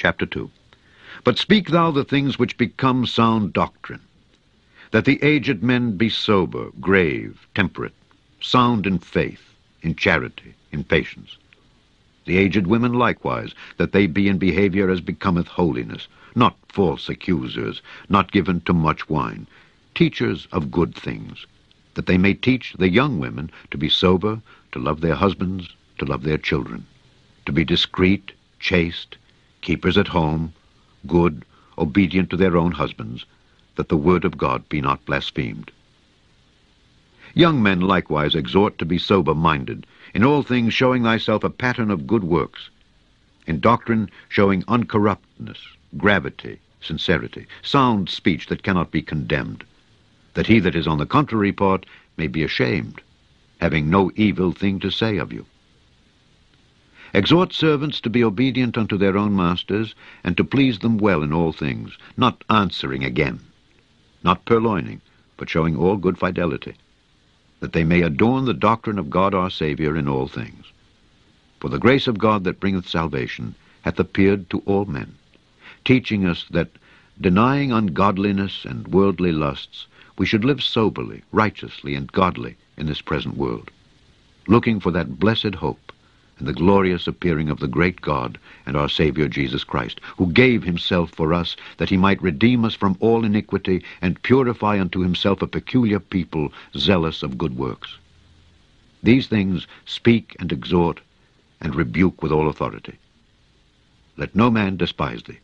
chapter 2. But speak thou the things which become sound doctrine, that the aged men be sober, grave, temperate, sound in faith, in charity, in patience. The aged women likewise, that they be in behavior as becometh holiness, not false accusers, not given to much wine, teachers of good things, that they may teach the young women to be sober, to love their husbands, to love their children, to be discreet, chaste, keepers at home, good, obedient to their own husbands, that the word of God be not blasphemed. Young men likewise exhort to be sober-minded, in all things showing thyself a pattern of good works, in doctrine showing uncorruptness, gravity, sincerity, sound speech that cannot be condemned, that he that is on the contrary part may be ashamed, having no evil thing to say of you. Exhort servants to be obedient unto their own masters, and to please them well in all things, not answering again, not purloining, but showing all good fidelity, that they may adorn the doctrine of God our Savior in all things. For the grace of God that bringeth salvation hath appeared to all men, teaching us that, denying ungodliness and worldly lusts, we should live soberly, righteously, and godly in this present world, looking for that blessed hope and the glorious appearing of the great God and our Savior Jesus Christ, who gave himself for us, that he might redeem us from all iniquity and purify unto himself a peculiar people, zealous of good works. These things speak and exhort and rebuke with all authority. Let no man despise thee.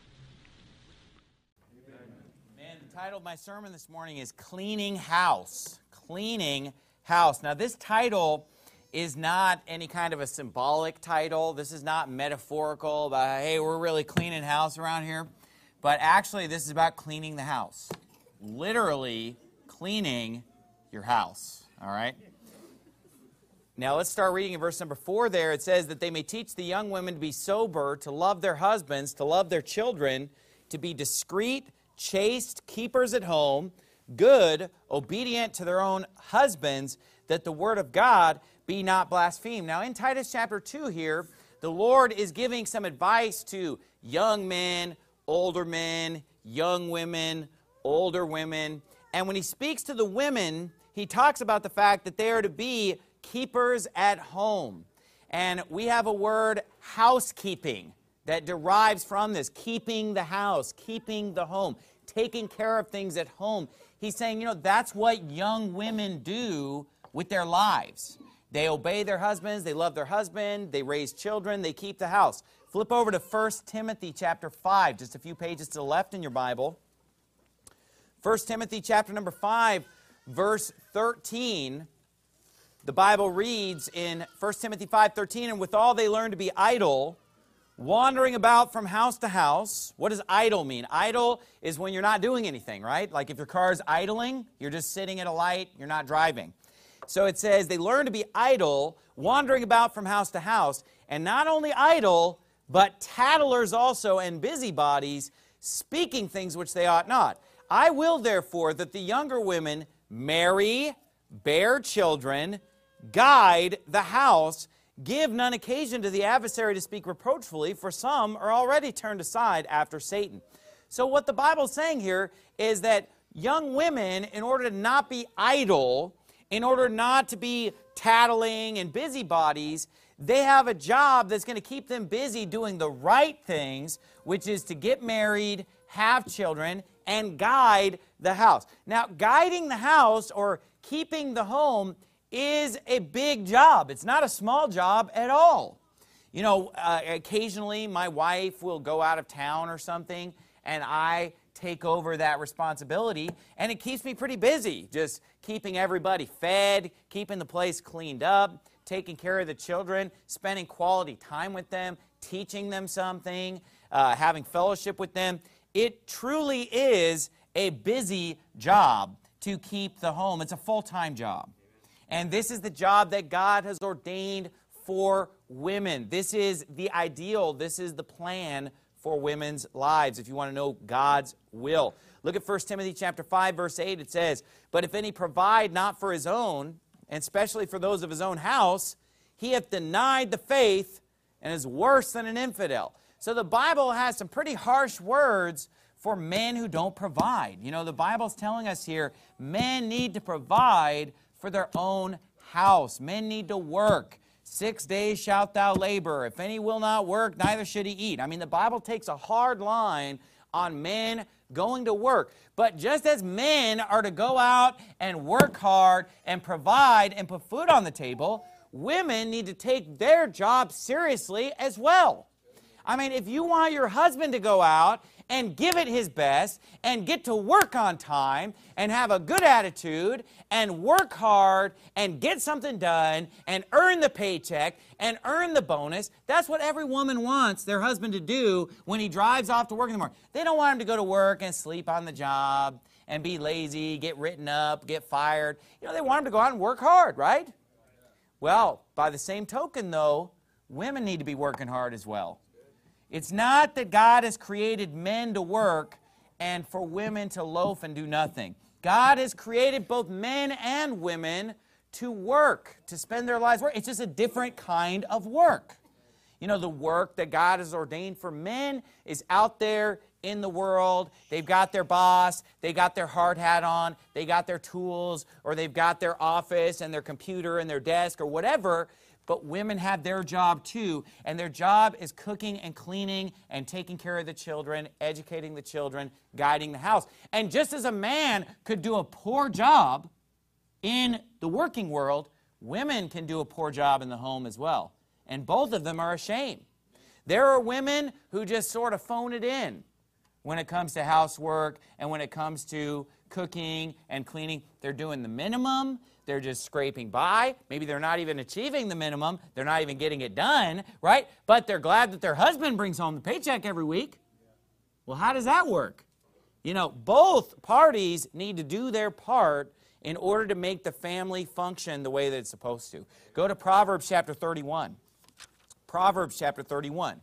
Amen. The title of my sermon this morning is Cleaning House. Cleaning House. Now, this title is not any kind of a symbolic title. This is not metaphorical about, hey, we're really cleaning house around here. But actually, this is about cleaning the house. Literally cleaning your house. All right? Now, let's start reading in verse number 4 there. It says that they may teach the young women to be sober, to love their husbands, to love their children, to be discreet, chaste, keepers at home, good, obedient to their own husbands, that the word of God be not blasphemed. Now, in Titus chapter 2 here, the Lord is giving some advice to young men, young women, older women. And when he speaks to the women, he talks about the fact that they are to be keepers at home. And we have a word, housekeeping, that derives from this, keeping the house, keeping the home, taking care of things at home. He's saying, that's what young women do with their lives. They obey their husbands, they love their husband, they raise children, they keep the house. Flip over to 1 Timothy chapter 5, just a few pages to the left in your Bible. 1 Timothy chapter number 5, verse 13, the Bible reads in 1 Timothy 5:13, and withal they learn to be idle, wandering about from house to house. What does idle mean? Idle is when you're not doing anything, right? Like if your car is idling, you're just sitting at a light, you're not driving. So it says they learn to be idle, wandering about from house to house, and not only idle, but tattlers also and busybodies, speaking things which they ought not. I will therefore that the younger women marry, bear children, guide the house, give none occasion to the adversary to speak reproachfully, for some are already turned aside after Satan. So what the Bible's saying here is that young women, in order to not be idle, in order not to be tattling and busybodies, they have a job that's going to keep them busy doing the right things, which is to get married, have children, and guide the house. Now, guiding the house or keeping the home is a big job. It's not a small job at all. Occasionally my wife will go out of town or something, and I take over that responsibility, and it keeps me pretty busy, just keeping everybody fed, keeping the place cleaned up, taking care of the children, spending quality time with them, teaching them something, having fellowship with them. It truly is a busy job to keep the home. It's a full-time job. And this is the job that God has ordained for women. This is the ideal. This is the plan for women's lives, if you want to know God's will. Look at 1 Timothy chapter 5, verse 8. It says, but if any provide not for his own, and especially for those of his own house, he hath denied the faith and is worse than an infidel. So the Bible has some pretty harsh words for men who don't provide. You know, the Bible's telling us here, men need to provide for their own house. Men need to work. 6 days shalt thou labor. If any will not work, neither should he eat. I mean, the Bible takes a hard line on men going to work. But just as men are to go out and work hard and provide and put food on the table, women need to take their job seriously as well. I mean, if you want your husband to go out and give it his best and get to work on time and have a good attitude and work hard and get something done and earn the paycheck and earn the bonus, that's what every woman wants their husband to do when he drives off to work in the morning. They don't want him to go to work and sleep on the job and be lazy, get written up, get fired. You know, they want him to go out and work hard, right? Well, by the same token, though, women need to be working hard as well. It's not that God has created men to work and for women to loaf and do nothing. God has created both men and women to work, to spend their lives working. It's just a different kind of work. You know, the work that God has ordained for men is out there in the world. They've got their boss, they got their hard hat on, they got their tools, or they've got their office and their computer and their desk or whatever. But women have their job too, and their job is cooking and cleaning and taking care of the children, educating the children, guiding the house. And just as a man could do a poor job in the working world, women can do a poor job in the home as well. And both of them are a shame. There are women who just sort of phone it in when it comes to housework and when it comes to cooking and cleaning. They're doing the minimum. They're just scraping by. Maybe they're not even achieving the minimum. They're not even getting it done, right? But they're glad that their husband brings home the paycheck every week. Well, how does that work? You know, both parties need to do their part in order to make the family function the way that it's supposed to. Go to Proverbs chapter 31. Proverbs chapter 31.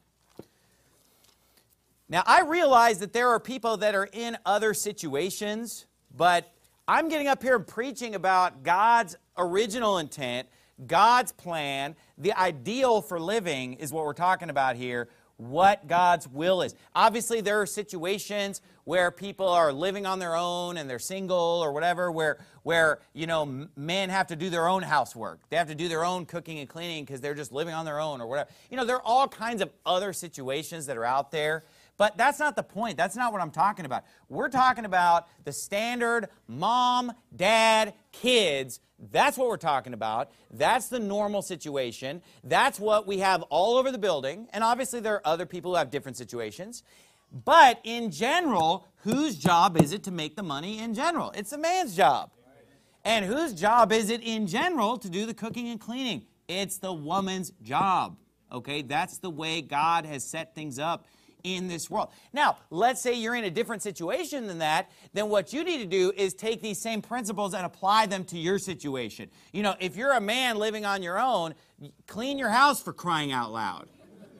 Now, I realize that there are people that are in other situations, but I'm getting up here and preaching about God's original intent, God's plan, the ideal for living is what we're talking about here, what God's will is. Obviously, there are situations where people are living on their own and they're single or whatever, where you know, men have to do their own housework. They have to do their own cooking and cleaning because they're just living on their own or whatever. You know, there are all kinds of other situations that are out there. But that's not the point. That's not what I'm talking about. We're talking about the standard mom, dad, kids. That's what we're talking about. That's the normal situation. That's what we have all over the building. And obviously there are other people who have different situations. But in general, whose job is it to make the money in general? It's the man's job. And whose job is it in general to do the cooking and cleaning? It's the woman's job. Okay, that's the way God has set things up in this world. Now, let's say you're in a different situation than that, then what you need to do is take these same principles and apply them to your situation. You know, if you're a man living on your own, clean your house for crying out loud.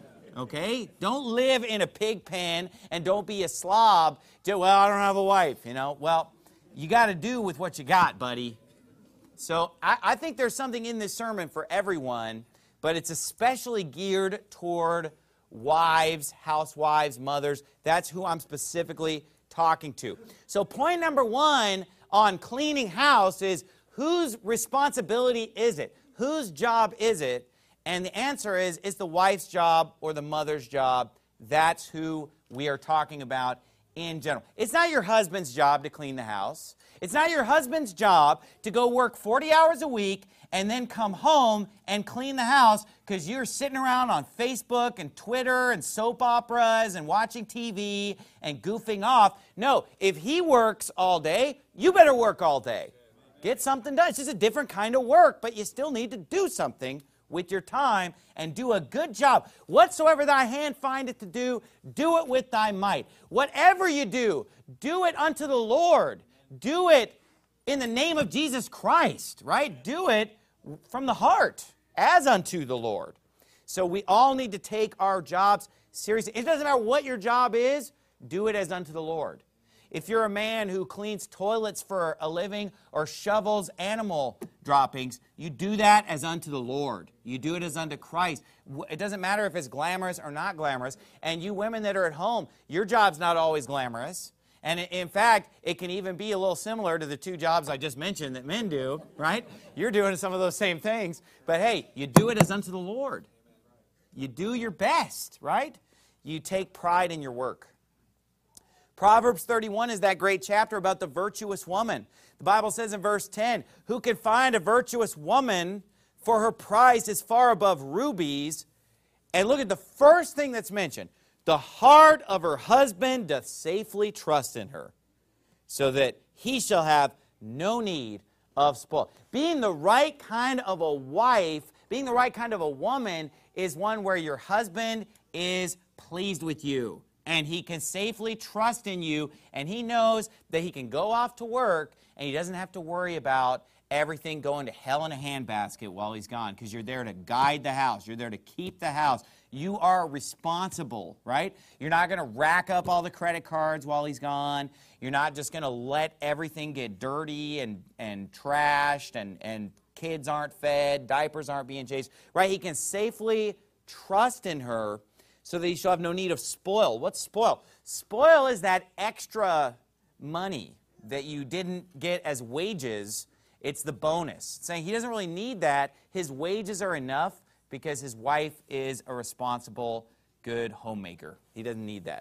Okay? Don't live in a pig pen and don't be a slob. Well, I don't have a wife, you know. Well, you got to do with what you got, buddy. So I think there's something in this sermon for everyone, but it's especially geared toward wives, housewives, mothers. That's who I'm specifically talking to. So point number one on cleaning house is, whose responsibility is it? Whose job is it? And the answer is, it's the wife's job or the mother's job. That's who we are talking about in general. It's not your husband's job to clean the house. It's not your husband's job to go work 40 hours a week and then come home and clean the house because you're sitting around on Facebook and Twitter and soap operas and watching TV and goofing off. No, if he works all day, you better work all day. Get something done. It's just a different kind of work, but you still need to do something with your time and do a good job. Whatsoever thy hand findeth to do, do it with thy might. Whatever you do, do it unto the Lord. Do it in the name of Jesus Christ, right? Do it from the heart as unto the Lord. So we all need to take our jobs seriously. It doesn't matter what your job is, do it as unto the Lord. If you're a man who cleans toilets for a living or shovels animal droppings, you do that as unto the Lord. You do it as unto Christ. It doesn't matter if it's glamorous or not glamorous. And you women that are at home, your job's not always glamorous. And in fact, it can even be a little similar to the two jobs I just mentioned that men do, right? You're doing some of those same things. But hey, you do it as unto the Lord. You do your best, right? You take pride in your work. Proverbs 31 is that great chapter about the virtuous woman. The Bible says in verse 10, who can find a virtuous woman, for her price is far above rubies. And look at the first thing that's mentioned. The heart of her husband doth safely trust in her, so that he shall have no need of spoil. Being the right kind of a wife, being the right kind of a woman, is one where your husband is pleased with you, and he can safely trust in you, and he knows that he can go off to work, and he doesn't have to worry about everything going to hell in a handbasket while he's gone, because you're there to guide the house. You're there to keep the house. You are responsible, right? You're not going to rack up all the credit cards while he's gone. You're not just going to let everything get dirty and trashed, and kids aren't fed, diapers aren't being changed, right? He can safely trust in her so that he shall have no need of spoil. What's spoil? Spoil is that extra money that you didn't get as wages. It's the bonus. It's saying he doesn't really need that. His wages are enough because his wife is a responsible, good homemaker. He doesn't need that.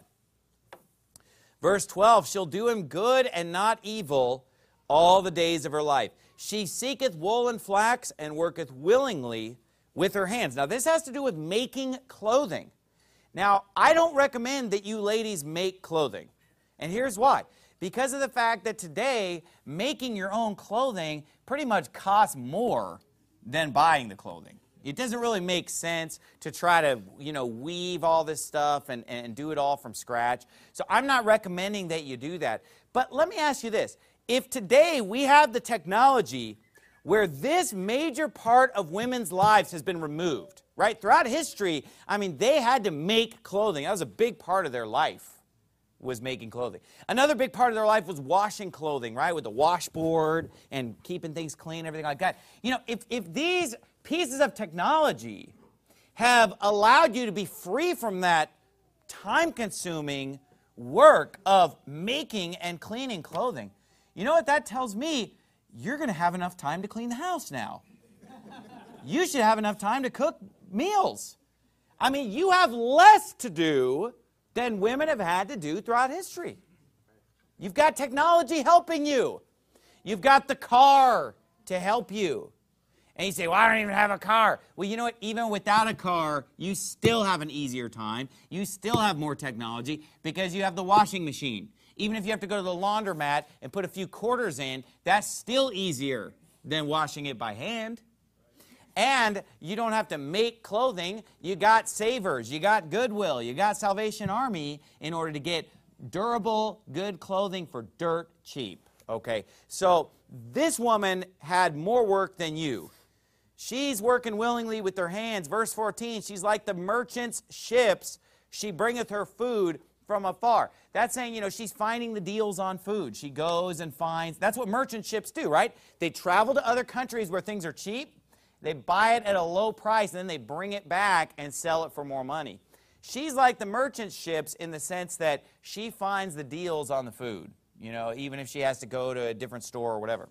Verse 12, she'll do him good and not evil all the days of her life. She seeketh wool and flax and worketh willingly with her hands. Now, this has to do with making clothing. Now, I don't recommend that you ladies make clothing. And here's why. Because of the fact that today, making your own clothing pretty much costs more than buying the clothing. It doesn't really make sense to try to, weave all this stuff and do it all from scratch. So I'm not recommending that you do that. But let me ask you this. If today we have the technology where this major part of women's lives has been removed, right? Throughout history, they had to make clothing. That was a big part of their life, was making clothing. Another big part of their life was washing clothing, right? With the washboard and keeping things clean, everything like that. If these pieces of technology have allowed you to be free from that time-consuming work of making and cleaning clothing, you know what that tells me? You're going to have enough time to clean the house now. You should have enough time to cook meals. You have less to do than women have had to do throughout history. You've got technology helping you. You've got the car to help you. And you say, well, I don't even have a car. Well, you know what? Even without a car, you still have an easier time. You still have more technology because you have the washing machine. Even if you have to go to the laundromat and put a few quarters in, that's still easier than washing it by hand. And you don't have to make clothing. You got Savers, you got Goodwill, you got Salvation Army in order to get durable, good clothing for dirt cheap. Okay, so this woman had more work than you. She's working willingly with her hands. Verse 14, she's like the merchant's ships. She bringeth her food from afar. That's saying, she's finding the deals on food. She goes and finds. That's what merchant ships do, right? They travel to other countries where things are cheap. They buy it at a low price, and then they bring it back and sell it for more money. She's like the merchant ships in the sense that she finds the deals on the food, even if she has to go to a different store or whatever.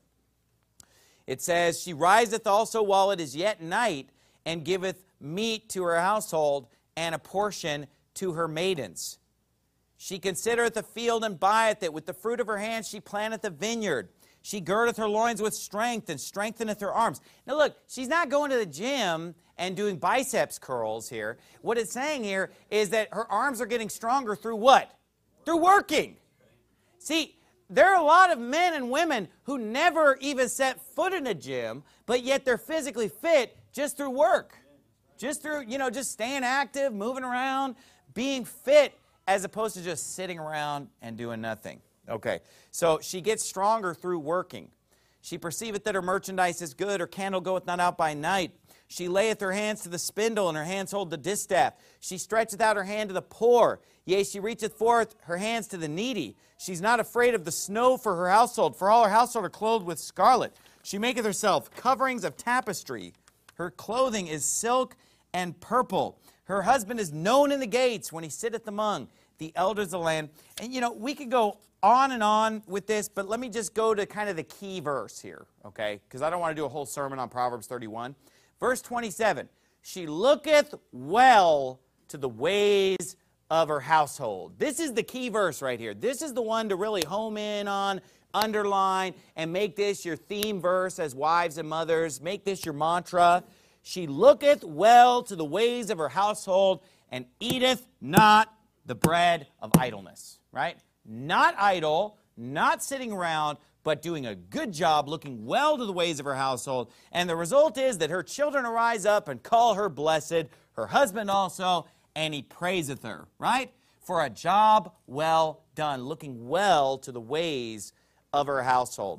It says, she riseth also while it is yet night, and giveth meat to her household, and a portion to her maidens. She considereth the field and buyeth it. With the fruit of her hands she planteth a vineyard. She girdeth her loins with strength and strengtheneth her arms. Now look, she's not going to the gym and doing biceps curls here. What it's saying here is that her arms are getting stronger through what? Through working. See, there are a lot of men and women who never even set foot in a gym, but yet they're physically fit just through work. Just through, just staying active, moving around, being fit, as opposed to just sitting around and doing nothing. Okay, so she gets stronger through working. She perceiveth that her merchandise is good, her candle goeth not out by night. She layeth her hands to the spindle, and her hands hold the distaff. She stretcheth out her hand to the poor. Yea, she reacheth forth her hands to the needy. She's not afraid of the snow for her household, for all her household are clothed with scarlet. She maketh herself coverings of tapestry. Her clothing is silk and purple. Her husband is known in the gates when he sitteth among the elders of the land. And, we could go on and on with this, but let me just go to kind of the key verse here, okay? Because I don't want to do a whole sermon on Proverbs 31. Verse 27, she looketh well to the ways of her household. This is the key verse right here. This is the one to really home in on, underline, and make this your theme verse as wives and mothers. Make this your mantra. She looketh well to the ways of her household and eateth not the bread of idleness, right? Not idle, not sitting around, but doing a good job, looking well to the ways of her household. And the result is that her children arise up and call her blessed, her husband also, and he praiseth her, right? For a job well done, looking well to the ways of her household.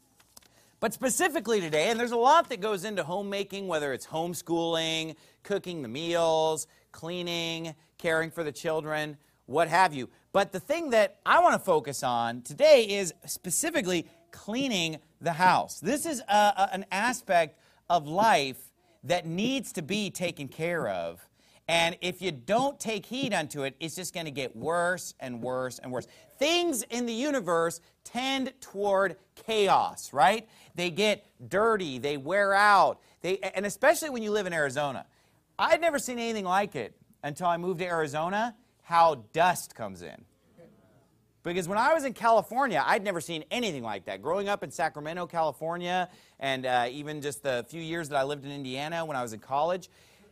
But specifically today, and there's a lot that goes into homemaking, whether it's homeschooling, cooking the meals, cleaning, caring for the children, what have you. But the thing that I want to focus on today is specifically cleaning the house. This is an aspect of life that needs to be taken care of. And if you don't take heed unto it, it's just going to get worse and worse and worse. Things in the universe tend toward chaos, right? They get dirty, they wear out, and especially when you live in Arizona. I'd never seen anything like it until I moved to Arizona, how dust comes in. Because when I was in California, I'd never seen anything like that. Growing up in Sacramento, California, and even just the few years that I lived in Indiana when I was in college,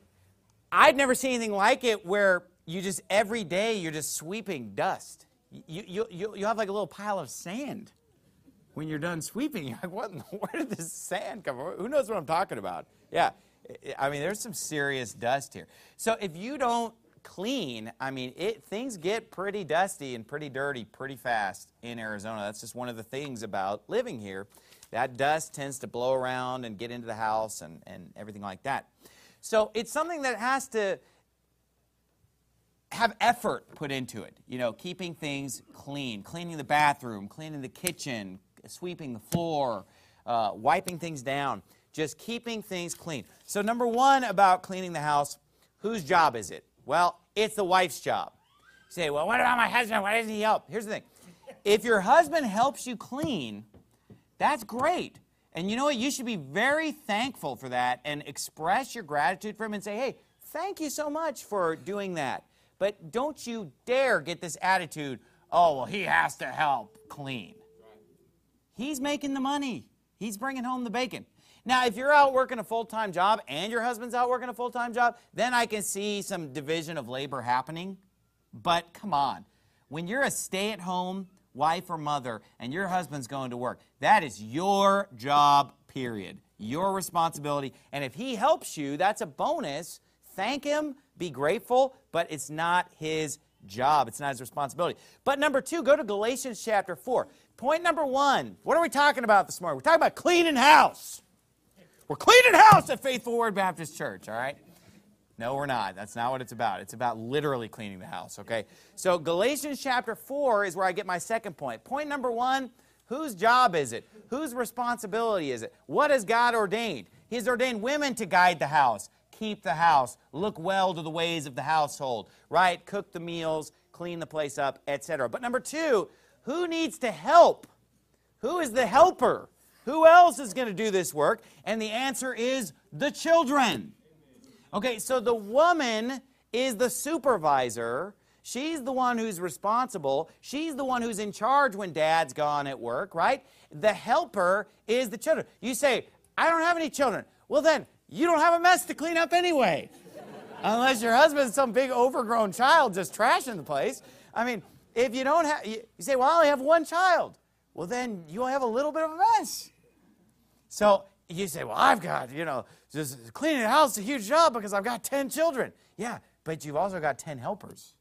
I'd never seen anything like it where you just, every day, you're just sweeping dust. You have like a little pile of sand when you're done sweeping. You're like, where did this sand come from? Who knows what I'm talking about? Yeah, I mean, there's some serious dust here. So if you don't clean, I mean, things get pretty dusty and pretty dirty pretty fast in Arizona. That's just one of the things about living here. That dust tends to blow around and get into the house and everything like that. So it's something that has to have effort put into it. Keeping things clean, cleaning the bathroom, cleaning the kitchen, sweeping the floor, wiping things down, just keeping things clean. So number one about cleaning the house, whose job is it? Well, it's the wife's job. You say, well, what about my husband? Why doesn't he help? Here's the thing. If your husband helps you clean, that's great. And you know what? You should be very thankful for that and express your gratitude for him and say, hey, thank you so much for doing that. But don't you dare get this attitude, oh, well, he has to help clean. He's making the money. He's bringing home the bacon. Now, if you're out working a full-time job and your husband's out working a full-time job, then I can see some division of labor happening. But come on. When you're a stay-at-home wife or mother and your husband's going to work, that is your job, period. Your responsibility. And if he helps you, that's a bonus. Thank him, be grateful, but it's not his job. It's not his responsibility. But number two, go to Galatians chapter 4. Point number one, what are we talking about this morning? We're talking about cleaning house. We're cleaning house at Faithful Word Baptist Church, all right? No, we're not. That's not what it's about. It's about literally cleaning the house, okay? So Galatians chapter 4 is where I get my second point. Point number one, whose job is it? Whose responsibility is it? What has God ordained? He's ordained women to guide the house, keep the house, look well to the ways of the household, right? Cook the meals, clean the place up, etc. But number two, who needs to help? Who is the helper? Who else is going to do this work? And the answer is the children. Okay, so the woman is the supervisor. She's the one who's responsible. She's the one who's in charge when dad's gone at work, right? The helper is the children. You say, I don't have any children. Well then, you don't have a mess to clean up anyway. Unless your husband's some big overgrown child just trashing the place. I mean, if you don't have, you say, well, I only have one child. Well then, you only have a little bit of a mess. So you say, well, I've got, just cleaning the house is a huge job because I've got 10 children. Yeah, but you've also got 10 helpers.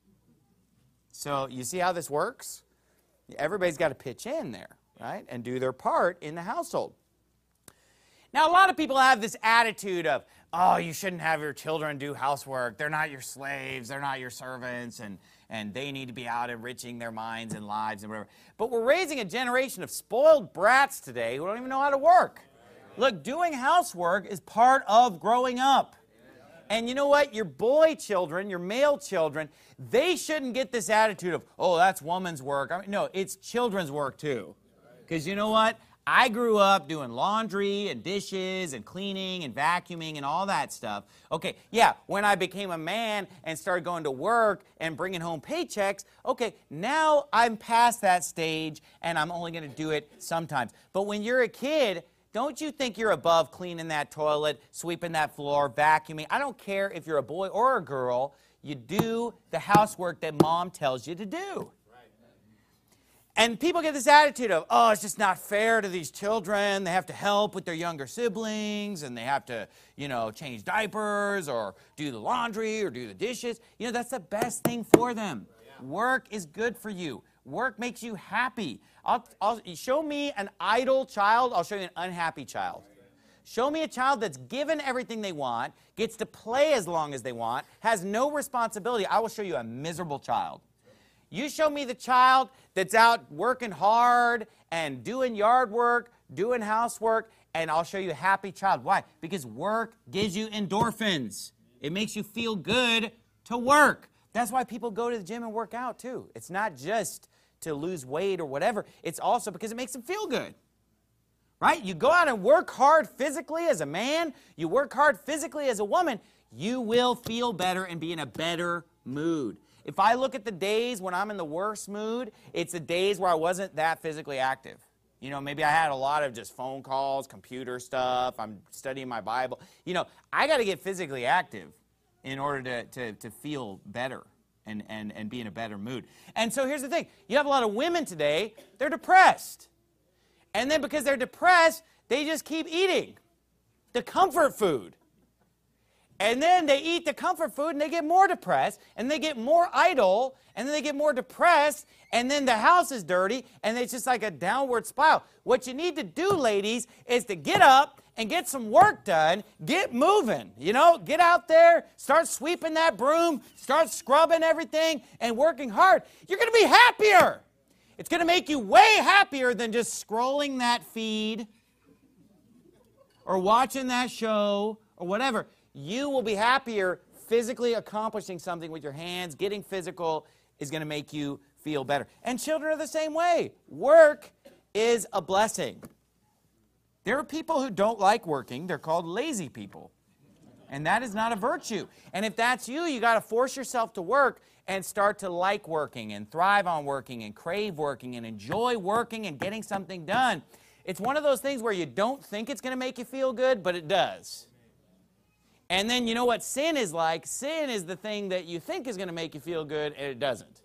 So you see how this works? Everybody's got to pitch in there, right, and do their part in the household. Now, a lot of people have this attitude of, oh, you shouldn't have your children do housework. They're not your slaves. They're not your servants, and they need to be out enriching their minds and lives and whatever. But we're raising a generation of spoiled brats today who don't even know how to work. Look, doing housework is part of growing up. And you know what? Your boy children, your male children, they shouldn't get this attitude of, oh, that's woman's work. I mean, no, it's children's work too. Because you know what? I grew up doing laundry and dishes and cleaning and vacuuming and all that stuff. Okay, yeah, when I became a man and started going to work and bringing home paychecks, okay, now I'm past that stage and I'm only going to do it sometimes. But when you're a kid, don't you think you're above cleaning that toilet, sweeping that floor, vacuuming? I don't care if you're a boy or a girl. You do the housework that mom tells you to do. And people get this attitude of, oh, it's just not fair to these children. They have to help with their younger siblings, and they have to, change diapers or do the laundry or do the dishes. That's the best thing for them. Work is good for you. Work makes you happy. I'll show me an idle child, I'll show you an unhappy child. Show me a child that's given everything they want, gets to play as long as they want, has no responsibility. I will show you a miserable child. You show me the child that's out working hard and doing yard work, doing housework, and I'll show you a happy child. Why? Because work gives you endorphins. It makes you feel good to work. That's why people go to the gym and work out too. It's not just to lose weight or whatever. It's also because it makes them feel good. Right? You go out and work hard physically as a man, you work hard physically as a woman, you will feel better and be in a better mood. If I look at the days when I'm in the worst mood, it's the days where I wasn't that physically active. Maybe I had a lot of just phone calls, computer stuff, I'm studying my Bible. I got to get physically active in order to feel better and be in a better mood. And so here's the thing. You have a lot of women today, they're depressed. And then because they're depressed, they just keep eating the comfort food. And then they eat the comfort food and they get more depressed and they get more idle and then they get more depressed and then the house is dirty and it's just like a downward spiral. What you need to do, ladies, is to get up and get some work done, get moving, get out there, start sweeping that broom, start scrubbing everything and working hard. You're going to be happier. It's going to make you way happier than just scrolling that feed or watching that show or whatever. You will be happier physically accomplishing something with your hands. Getting physical is going to make you feel better. And children are the same way. Work is a blessing. There are people who don't like working. They're called lazy people. And that is not a virtue. And if that's you, you got to force yourself to work and start to like working and thrive on working and crave working and enjoy working and getting something done. It's one of those things where you don't think it's going to make you feel good, but it does. And then you know what sin is like? Sin is the thing that you think is going to make you feel good, and it doesn't.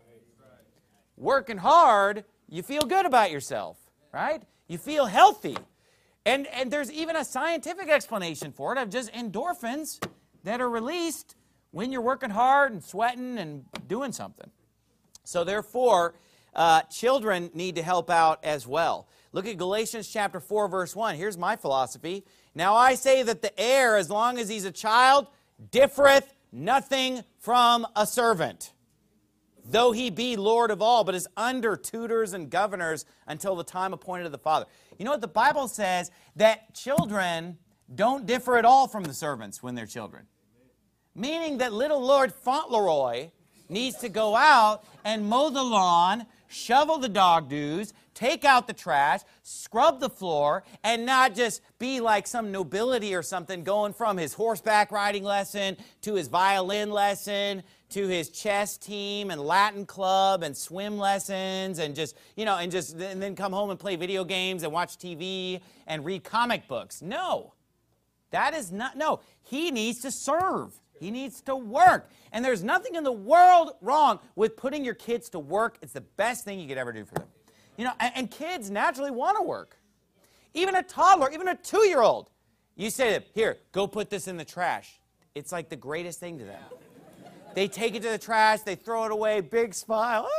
Working hard, you feel good about yourself, right? You feel healthy. And there's even a scientific explanation for it of just endorphins that are released when you're working hard and sweating and doing something. So therefore, children need to help out as well. Look at Galatians chapter 4, verse 1. Here's my philosophy. Now I say that the heir, as long as he's a child, differeth nothing from a servant, though he be Lord of all, but is under tutors and governors until the time appointed of the Father. You know what? The Bible says that children don't differ at all from the servants when they're children. Meaning that little Lord Fauntleroy needs to go out and mow the lawn, shovel the dog doos, take out the trash, scrub the floor, and not just be like some nobility or something going from his horseback riding lesson to his violin lesson to his chess team and Latin club and swim lessons and and then come home and play video games and watch TV and read comic books. No. That is not, no. He needs to serve. He needs to work. And there's nothing in the world wrong with putting your kids to work. It's the best thing you could ever do for them. And kids naturally want to work. Even a toddler, even a 2-year-old. You say to them, here, go put this in the trash. It's like the greatest thing to them. They take it to the trash, they throw it away, big smile.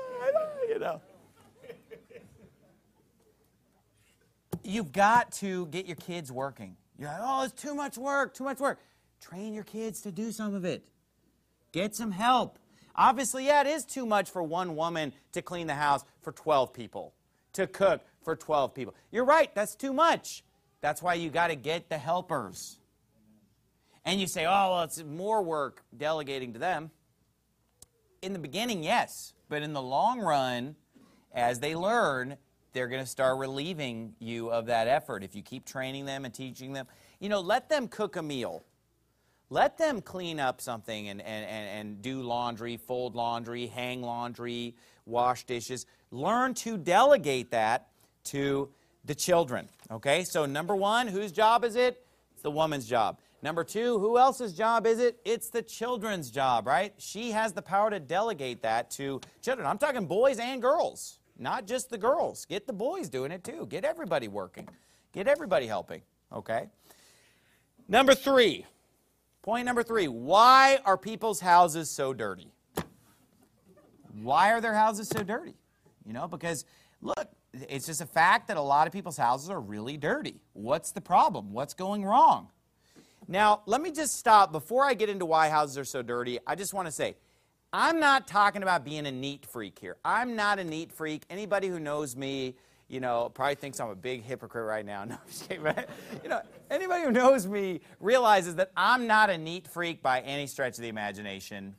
You've got to get your kids working. You're like, oh, it's too much work, too much work. Train your kids to do some of it. Get some help. Obviously, yeah, it is too much for one woman to clean the house for 12 people, to cook for 12 people. You're right, that's too much. That's why you got to get the helpers. And you say, oh, well, it's more work delegating to them. In the beginning, yes. But in the long run, as they learn, they're going to start relieving you of that effort. If you keep training them and teaching them, let them cook a meal. Let them clean up something and do laundry, fold laundry, hang laundry, wash dishes. Learn to delegate that to the children. Okay, so number one, whose job is it? It's the woman's job. Number two, who else's job is it? It's the children's job, right? She has the power to delegate that to children. I'm talking boys and girls, not just the girls. Get the boys doing it too. Get everybody working. Get everybody helping, okay? Number three. Point number three, why are people's houses so dirty? Why are their houses so dirty? Because, look, it's just a fact that a lot of people's houses are really dirty. What's the problem? What's going wrong? Now, let me just stop. Before I get into why houses are so dirty, I just want to say, I'm not talking about being a neat freak here. I'm not a neat freak. Anybody who knows me, probably thinks I'm a big hypocrite right now. No, I'm just kidding. But, anybody who knows me realizes that I'm not a neat freak by any stretch of the imagination.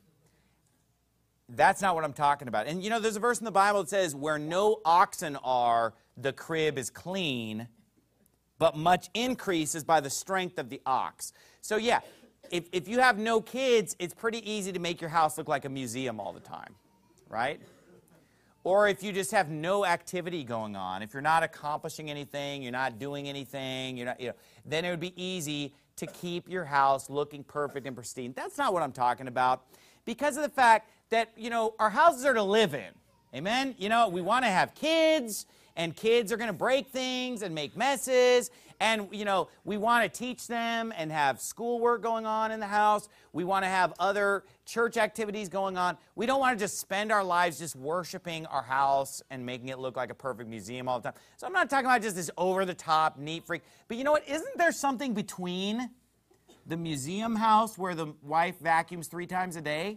That's not what I'm talking about. And, there's a verse in the Bible that says, where no oxen are, the crib is clean, but much increase is by the strength of the ox. So, yeah, if you have no kids, it's pretty easy to make your house look like a museum all the time, right? Or if you just have no activity going on, if you're not accomplishing anything, you're not doing anything, then it would be easy to keep your house looking perfect and pristine. That's not what I'm talking about, because of the fact that, our houses are to live in. Amen? We want to have kids, and kids are going to break things and make messes, and, we want to teach them and have schoolwork going on in the house. We want to have other church activities going on. We don't want to just spend our lives just worshiping our house and making it look like a perfect museum all the time. So I'm not talking about just this over-the-top, neat freak. But you know what? Isn't there something between the museum house where the wife vacuums 3 times a day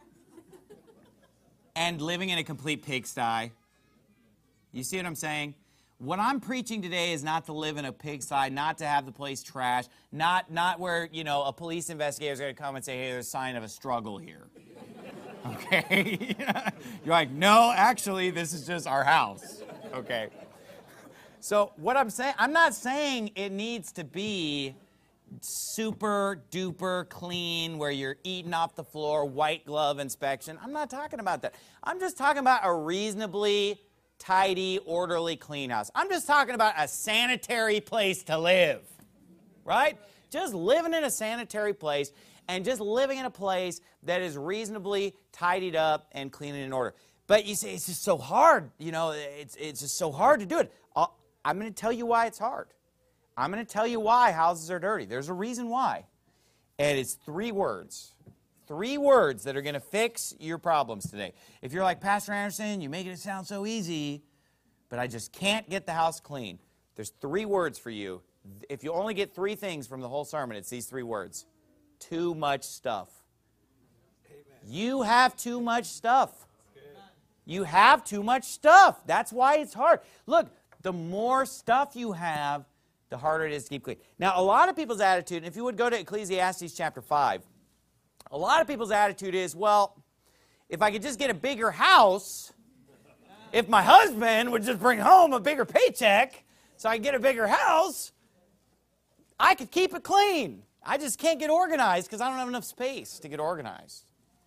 and living in a complete pigsty? You see what I'm saying? What I'm preaching today is not to live in a pigsty, not to have the place trashed, not where, a police investigator is going to come and say, hey, there's a sign of a struggle here. Okay? You're like, no, actually, this is just our house. Okay? So what I'm saying, I'm not saying it needs to be super duper clean where you're eating off the floor, white glove inspection. I'm not talking about that. I'm just talking about a reasonably tidy, orderly, clean house. I'm just talking about a sanitary place to live, right? Just living in a sanitary place and just living in a place that is reasonably tidied up and clean and in order. But you say, it's just so hard. It's just so hard to do it. I'm going to tell you why it's hard. I'm going to tell you why houses are dirty. There's a reason why. And it's 3 words. 3 words that are going to fix your problems today. If you're like, Pastor Anderson, you make it sound so easy, but I just can't get the house clean. There's 3 words for you. If you only get 3 things from the whole sermon, it's these 3 words. Too much stuff. Amen. You have too much stuff. You have too much stuff. That's why it's hard. Look, the more stuff you have, the harder it is to keep clean. Now, a lot of people's attitude, and if you would go to Ecclesiastes chapter 5, a lot of people's attitude is, well, if I could just get a bigger house, if my husband would just bring home a bigger paycheck so I could get a bigger house, I could keep it clean. I just can't get organized because I don't have enough space to get organized.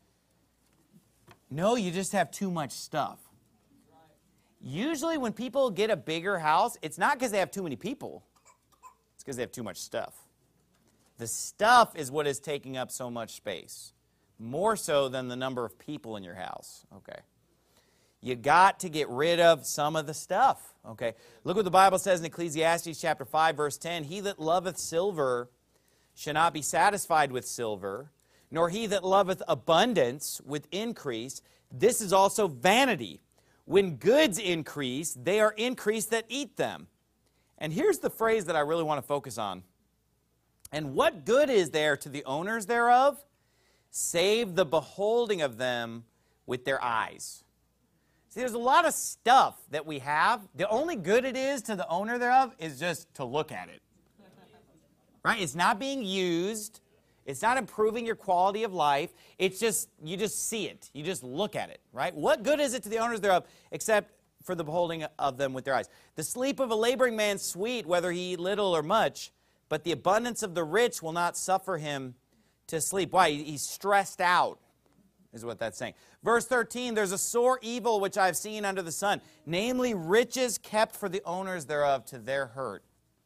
No, you just have too much stuff. Usually when people get a bigger house, it's not because they have too many people. It's because they have too much stuff. The stuff is what is taking up so much space, more so than the number of people in your house. Okay. You got to get rid of some of the stuff. Okay. Look what the Bible says in Ecclesiastes chapter 5, verse 10. He that loveth silver shall not be satisfied with silver, nor he that loveth abundance with increase. This is also vanity. When goods increase, they are increased that eat them. And here's the phrase that I really want to focus on. And what good is there to the owners thereof, save the beholding of them with their eyes? See, there's a lot of stuff that we have. The only good it is to the owner thereof is just to look at it. Right? It's not being used. It's not improving your quality of life. It's just, you just see it. You just look at it, right? What good is it to the owners thereof except for the beholding of them with their eyes? The sleep of a laboring man sweet, whether he eat little or much, but the abundance of the rich will not suffer him to sleep. Why? He's stressed out, is what that's saying. Verse 13, there's a sore evil which I've seen under the sun, namely riches kept for the owners thereof to their hurt.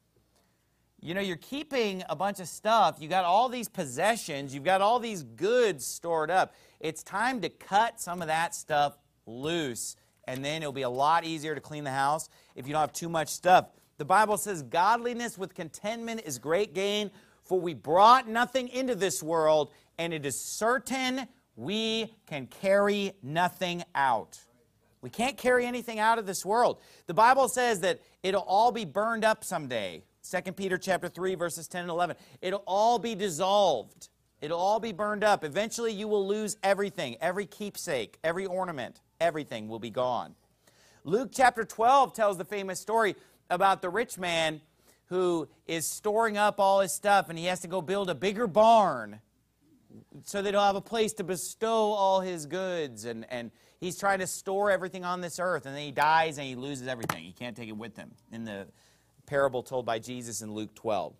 You know, you're keeping a bunch of stuff. You got all these possessions. You've got all these goods stored up. It's time to cut some of that stuff loose, and then it'll be a lot easier to clean the house if you don't have too much stuff. The Bible says, godliness with contentment is great gain, for we brought nothing into this world, and it is certain we can carry nothing out. We can't carry anything out of this world. The Bible says that it'll all be burned up someday. 2 Peter chapter 3, verses 10 and 11. It'll all be dissolved. It'll all be burned up. Eventually, you will lose everything, every keepsake, every ornament, everything will be gone. Luke chapter 12 tells the famous story about the rich man who is storing up all his stuff, and he has to go build a bigger barn so that he'll have a place to bestow all his goods. And he's trying to store everything on this earth, and then he dies and he loses everything. He can't take it with him in the parable told by Jesus in Luke 12.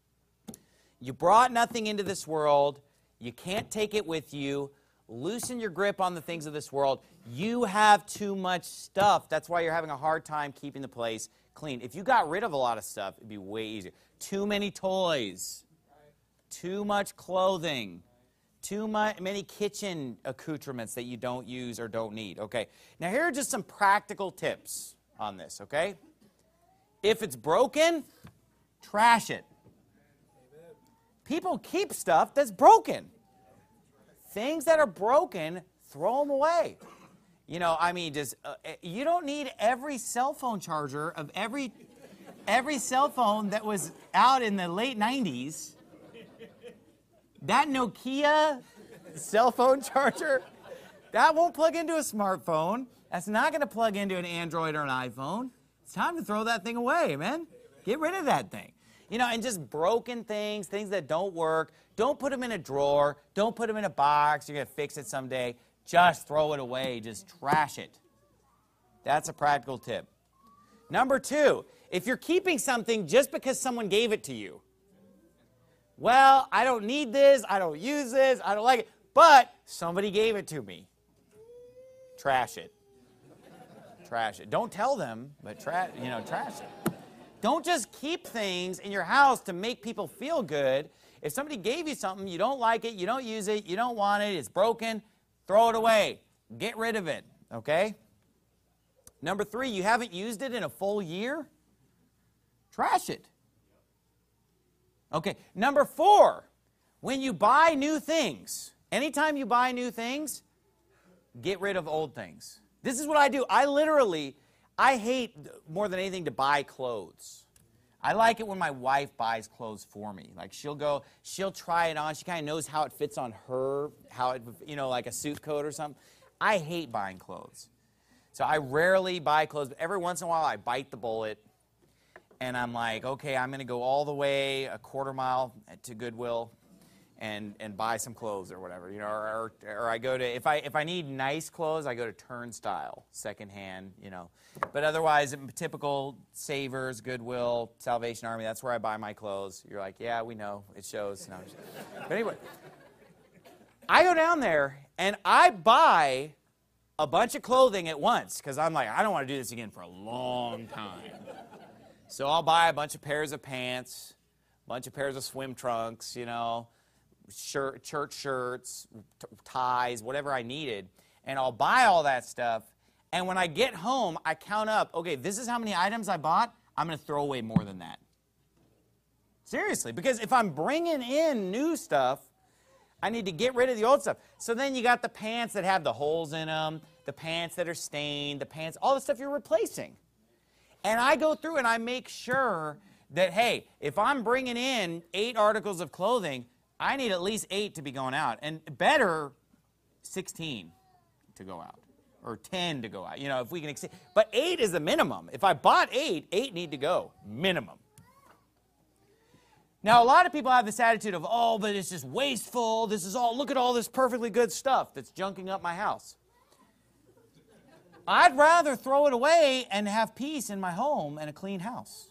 You brought nothing into this world. You can't take it with you. Loosen your grip on the things of this world. You have too much stuff. That's why you're having a hard time keeping the place clean. If you got rid of a lot of stuff, it'd be way easier. Too many toys. Too much clothing. Too many kitchen accoutrements that you don't use or don't need. Okay. Now here are just some practical tips on this, okay? If it's broken, trash it. People keep stuff that's broken. Things that are broken, throw them away. You know, I mean, you don't need every cell phone charger of every cell phone that was out in the late 90s. That Nokia cell phone charger, that won't plug into a smartphone. That's not going to plug into an Android or an iPhone. It's time to throw that thing away, man. Get rid of that thing. You know, and just broken things, things that don't work, don't put them in a drawer. Don't put them in a box. You're going to fix it someday. Just throw it away. Just trash it. That's a practical tip. Number 2, if you're keeping something just because someone gave it to you. Well, I don't need this. I don't use this. I don't like it. But somebody gave it to me. Trash it. Trash it. Don't tell them, but trash it. Don't just keep things in your house to make people feel good. If somebody gave you something, you don't like it, you don't use it, you don't want it, it's broken, throw it away. Get rid of it, okay? Number 3, you haven't used it in a full year? Trash it. Okay, number 4, when you buy new things, anytime you buy new things, get rid of old things. This is what I do. I hate more than anything to buy clothes. I like it when my wife buys clothes for me. Like she'll try it on. She kind of knows how it fits on her, how it, like a suit coat or something. I hate buying clothes. So I rarely buy clothes, but every once in a while I bite the bullet. And I'm like, okay, I'm going to go all the way a quarter mile to Goodwill and buy some clothes or whatever, or I go to, if I need nice clothes, I go to Turnstile, secondhand, But otherwise, typical Savers, Goodwill, Salvation Army, that's where I buy my clothes. You're like, yeah, we know, it shows. No, but anyway, I go down there and I buy a bunch of clothing at once because I'm like, I don't want to do this again for a long time. So I'll buy a bunch of pairs of pants, a bunch of pairs of swim trunks, church shirts, ties, whatever I needed, and I'll buy all that stuff, and when I get home, I count up, okay, this is how many items I bought, I'm going to throw away more than that. Seriously, because if I'm bringing in new stuff, I need to get rid of the old stuff. So then you got the pants that have the holes in them, the pants that are stained, the pants, all the stuff you're replacing. And I go through and I make sure that, hey, if I'm bringing in 8 articles of clothing, I need at least 8 to be going out, and better 16 to go out, or 10 to go out, if we can exceed. But 8 is the minimum. If I bought 8 need to go, minimum. Now, a lot of people have this attitude of, oh, but it's just wasteful. This is all, look at all this perfectly good stuff that's junking up my house. I'd rather throw it away and have peace in my home and a clean house.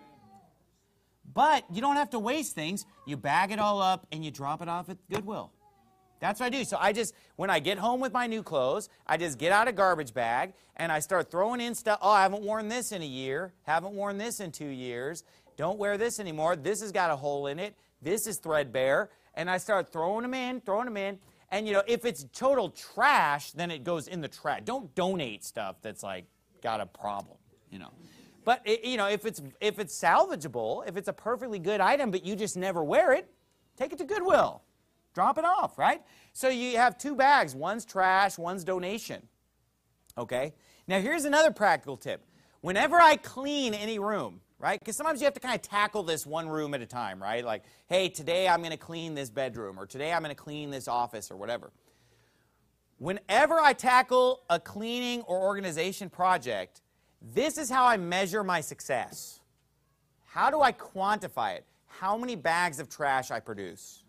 But you don't have to waste things. You bag it all up and you drop it off at Goodwill. That's what I do. So when I get home with my new clothes, I just get out a garbage bag and I start throwing in stuff. Oh, I haven't worn this in a year. Haven't worn this in 2 years. Don't wear this anymore. This has got a hole in it. This is threadbare. And I start throwing them in. And, if it's total trash, then it goes in the trash. Don't donate stuff that's, got a problem, But, if it's salvageable, if it's a perfectly good item, but you just never wear it, take it to Goodwill. Drop it off, right? So you have 2 bags. One's trash, one's donation. Okay? Now, here's another practical tip. Whenever I clean any room, right? Because sometimes you have to kind of tackle this one room at a time, right? Like, hey, today I'm going to clean this bedroom, or today I'm going to clean this office, or whatever. Whenever I tackle a cleaning or organization project, this is how I measure my success. How do I quantify it? How many bags of trash I produce?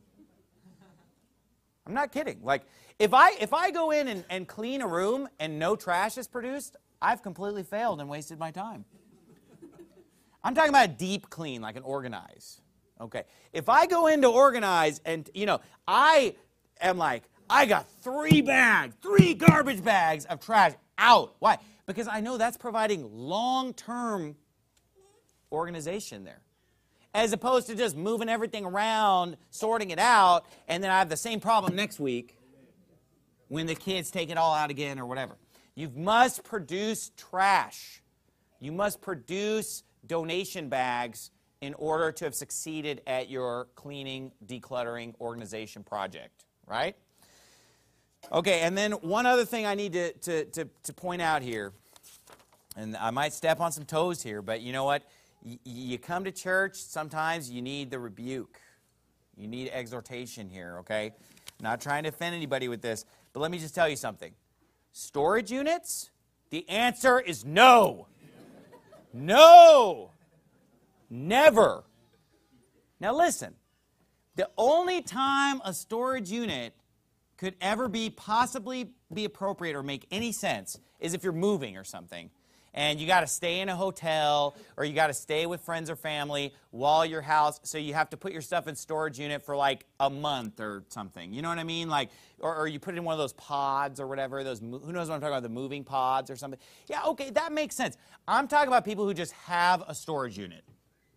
I'm not kidding. Like, if I go in and clean a room and no trash is produced, I've completely failed and wasted my time. I'm talking about a deep clean, like an organize. Okay. If I go in to organize and, I am like, I got 3 garbage bags of trash out. Why? Because I know that's providing long-term organization there. As opposed to just moving everything around, sorting it out, and then I have the same problem next week when the kids take it all out again or whatever. You must produce trash. You must produce donation bags in order to have succeeded at your cleaning, decluttering, organization project, right? Okay, and then one other thing I need to point out here, and I might step on some toes here, but you know what? You come to church, sometimes you need the rebuke. You need exhortation here, okay? Not trying to offend anybody with this, but let me just tell you something. Storage units, the answer is no. No. Never. Now listen, the only time a storage unit could ever possibly be appropriate or make any sense is if you're moving or something. And you got to stay in a hotel, or you got to stay with friends or family while your house, so you have to put your stuff in storage unit for like a month or something. You know what I mean? Like, or you put it in one of those pods or whatever. Those, who knows what I'm talking about? The moving pods or something. Yeah, okay, that makes sense. I'm talking about people who just have a storage unit.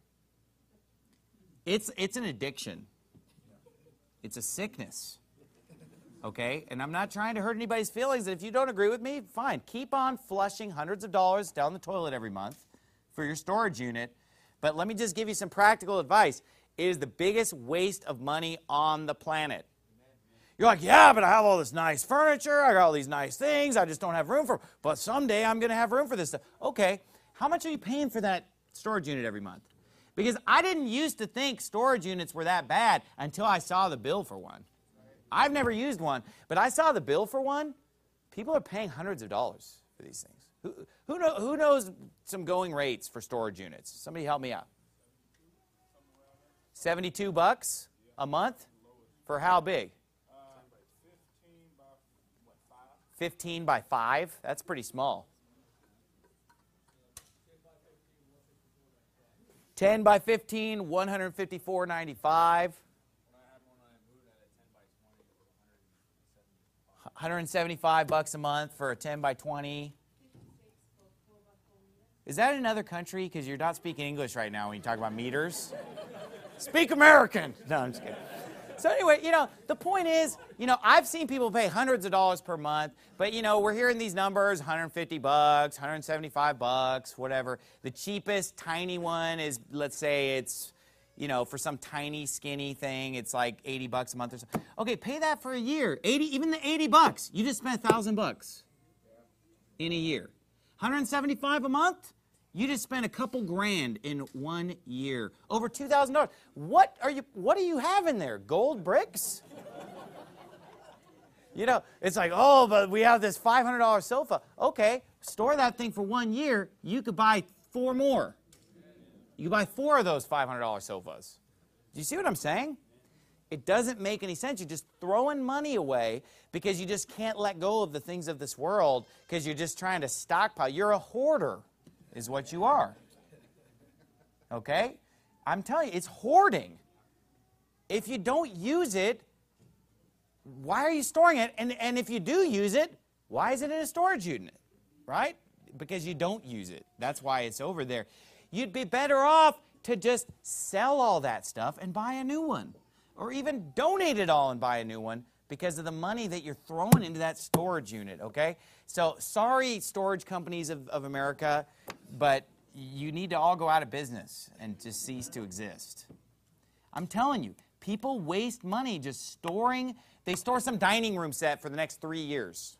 It's an addiction. It's a sickness. Okay, and I'm not trying to hurt anybody's feelings. If you don't agree with me, fine. Keep on flushing hundreds of dollars down the toilet every month for your storage unit. But let me just give you some practical advice. It is the biggest waste of money on the planet. You're like, yeah, but I have all this nice furniture. I got all these nice things. I just don't have room for it. But someday I'm going to have room for this stuff. Okay, how much are you paying for that storage unit every month? Because I didn't used to think storage units were that bad until I saw the bill for one. I've never used one, but I saw the bill for one. People are paying hundreds of dollars for these things. Who knows some going rates for storage units? Somebody help me out. $72 a month? For how big? 15 by 5? That's pretty small. 10 by 15, $154.95. $175 a month for a 10 by 20. Is that in another country? Because you're not speaking English right now when you talk about meters. Speak American. No, I'm just kidding. So anyway, the point is, I've seen people pay hundreds of dollars per month, but, we're hearing these numbers, $150, $175, whatever. The cheapest tiny one is, let's say it's, for some tiny, skinny thing, it's like $80 a month or so. Okay, pay that for a year. Even the $80, you just spent $1,000 in a year. $175 a month, you just spent a couple grand in 1 year. Over $2,000. What do you have in there? Gold bricks? It's like, oh, but we have this $500 sofa. Okay, store that thing for 1 year. You could buy 4 more. You can buy 4 of those $500 sofas. Do you see what I'm saying? It doesn't make any sense. You're just throwing money away because you just can't let go of the things of this world because you're just trying to stockpile. You're a hoarder is what you are. Okay? I'm telling you, it's hoarding. If you don't use it, why are you storing it? And if you do use it, why is it in a storage unit? Right? Because you don't use it. That's why it's over there. You'd be better off to just sell all that stuff and buy a new one. Or even donate it all and buy a new one because of the money that you're throwing into that storage unit, okay? So, sorry, storage companies of America, but you need to all go out of business and just cease to exist. I'm telling you, people waste money just storing. They store some dining room set for the next 3 years.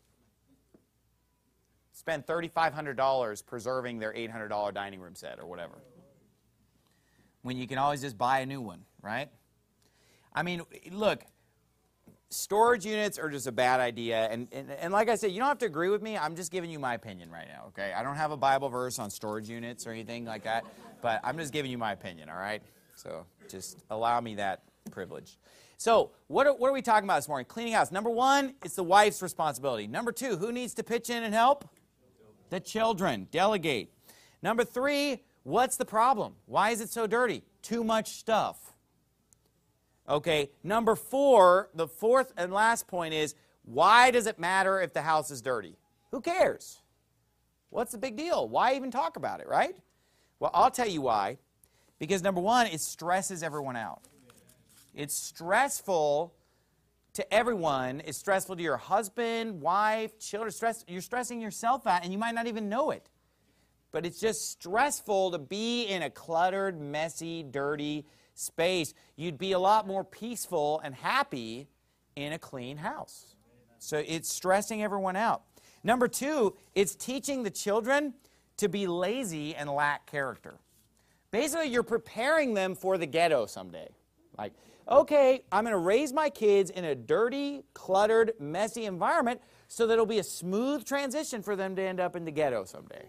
Spend $3,500 preserving their $800 dining room set or whatever. When you can always just buy a new one, right? I mean, look, storage units are just a bad idea. And like I said, you don't have to agree with me. I'm just giving you my opinion right now, okay? I don't have a Bible verse on storage units or anything like that, but I'm just giving you my opinion, all right? So just allow me that privilege. So what are we talking about this morning? Cleaning house. Number one, it's the wife's responsibility. Number two, who needs to pitch in and help? The children. Delegate. Number three, what's the problem? Why is it so dirty? Too much stuff. Okay, number four, the fourth and last point is, why does it matter if the house is dirty? Who cares? What's the big deal? Why even talk about it, right? Well, I'll tell you why. Because number one, it stresses everyone out. It's stressful to everyone. It's stressful to your husband, wife, children. You're stressing yourself out, and you might not even know it. But it's just stressful to be in a cluttered, messy, dirty space. You'd be a lot more peaceful and happy in a clean house. So it's stressing everyone out. Number two, it's teaching the children to be lazy and lack character. Basically, you're preparing them for the ghetto someday. Like, okay, I'm going to raise my kids in a dirty, cluttered, messy environment so that it'll be a smooth transition for them to end up in the ghetto someday.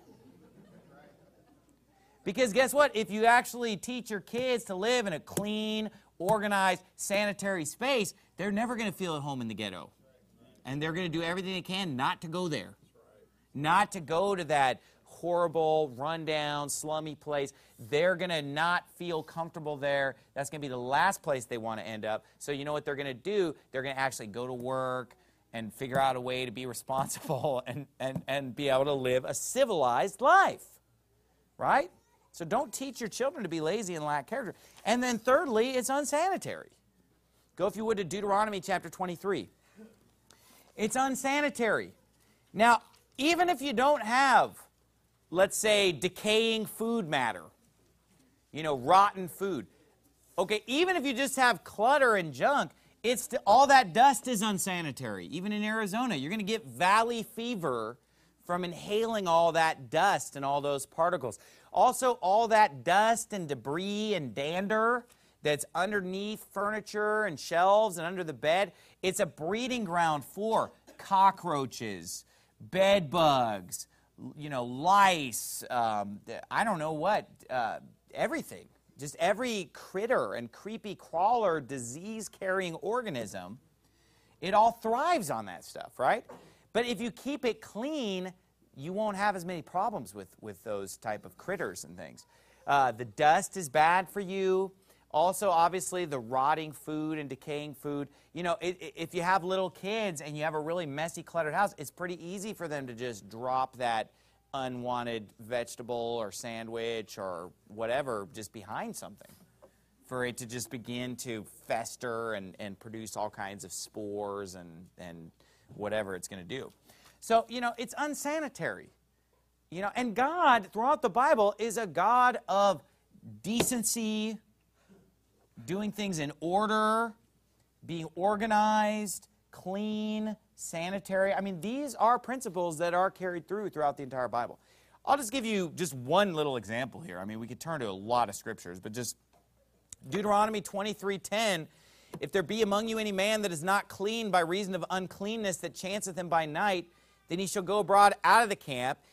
Because guess what? If you actually teach your kids to live in a clean, organized, sanitary space, they're never going to feel at home in the ghetto. And they're going to do everything they can not to go there. Not to go to that horrible, rundown, slummy place. They're going to not feel comfortable there. That's going to be the last place they want to end up. So you know what they're going to do? They're going to actually go to work and figure out a way to be responsible and be able to live a civilized life. Right? So don't teach your children to be lazy and lack character. And then thirdly, it's unsanitary. Go, if you would, to Deuteronomy chapter 23. It's unsanitary. Now, even if you don't have, let's say, decaying food matter, rotten food. Okay, even if you just have clutter and junk, all that dust is unsanitary. Even in Arizona, you're going to get valley fever from inhaling all that dust and all those particles. Also, all that dust and debris and dander that's underneath furniture and shelves and under the bed, it's a breeding ground for cockroaches, bed bugs, lice, I don't know what, everything. Just every critter and creepy crawler, disease-carrying organism, it all thrives on that stuff, right? But if you keep it clean, you won't have as many problems with those type of critters and things. The dust is bad for you. Also, obviously, the rotting food and decaying food. If you have little kids and you have a really messy, cluttered house, it's pretty easy for them to just drop that unwanted vegetable or sandwich or whatever just behind something, for it to just begin to fester and produce all kinds of spores and whatever it's going to do. So, it's unsanitary. And God, throughout the Bible, is a God of decency, doing things in order, being organized, clean, sanitary. I mean, these are principles that are carried throughout the entire Bible. I'll just give you just one little example here. I mean, we could turn to a lot of scriptures, but just Deuteronomy 23:10, if there be among you any man that is not clean by reason of uncleanness that chanceth him by night, then he shall go abroad out of the camp.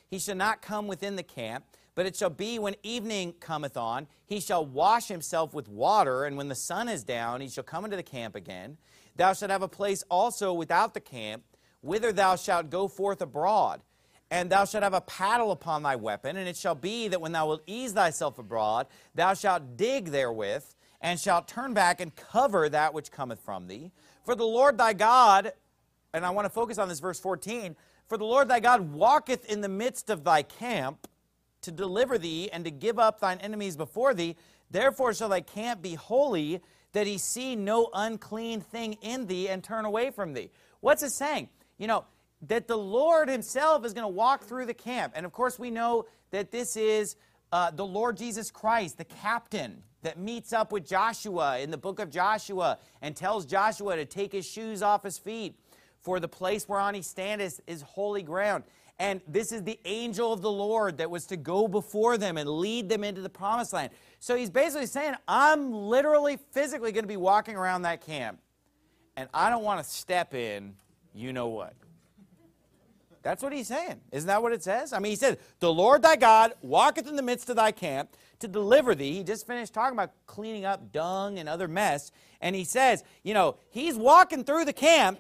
he shall not come within the camp. But it shall be when evening cometh on, he shall wash himself with water, and when the sun is down, he shall come into the camp again. Thou shalt have a place also without the camp, whither thou shalt go forth abroad. And thou shalt have a paddle upon thy weapon, and it shall be that when thou wilt ease thyself abroad, thou shalt dig therewith, and shalt turn back and cover that which cometh from thee. For the Lord thy God, and I want to focus on this verse 14, for the Lord thy God walketh in the midst of thy camp, to deliver thee, and to give up thine enemies before thee. Therefore shall thy camp be holy, that he see no unclean thing in thee, and turn away from thee. What's it saying? You know, that the Lord himself is going to walk through the camp. And of course we know that this is the Lord Jesus Christ, the captain, that meets up with Joshua in the book of Joshua, and tells Joshua to take his shoes off his feet, for the place whereon he standeth is holy ground. And this is the angel of the Lord that was to go before them and lead them into the promised land. So he's basically saying, I'm literally, physically going to be walking around that camp, and I don't want to step in you know what. That's what he's saying. Isn't that what it says? I mean, he said, the Lord thy God walketh in the midst of thy camp to deliver thee. He just finished talking about cleaning up dung and other mess. And he says, you know, he's walking through the camp,